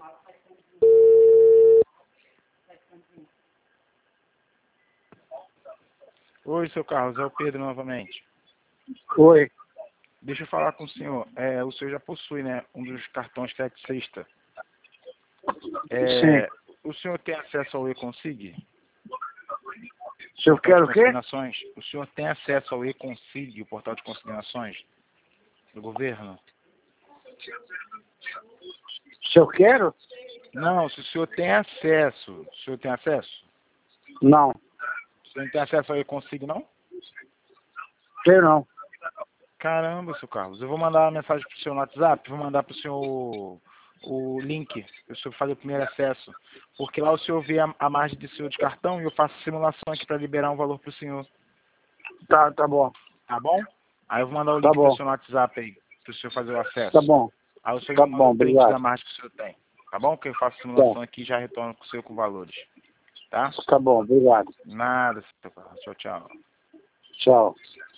Oi, seu Carlos, é o Pedro novamente. Oi. Deixa eu falar com o senhor. O senhor já possui, né, um dos cartões eletricista. Sim. O senhor tem acesso ao e-Consig? Se eu quero o quê? Consignações? O senhor tem acesso ao e-Consig, o portal de consignações do governo? Se eu quero? Não, se o senhor tem acesso. O senhor tem acesso? Não. O senhor não tem acesso ao e-Consig, não? Tenho não. Caramba, seu Carlos. Eu vou mandar uma mensagem pro senhor no WhatsApp, vou mandar pro senhor o link, para o senhor fazer o primeiro acesso. Porque lá o senhor vê a margem de senhor de cartão e eu faço simulação aqui para liberar um valor pro senhor. Tá bom. Tá bom? Aí eu vou mandar o Tá link bom. pro senhor no WhatsApp aí, pro senhor fazer o acesso. Tá bom. Aí o senhor Tá me manda bom, o print obrigado. da margem que o senhor tem. Tá bom? Que eu faço Tá. simulação aqui e já retorno com o senhor com valores. Tá? Tá bom, obrigado. Nada, seu Carlos. Tchau, tchau. Tchau.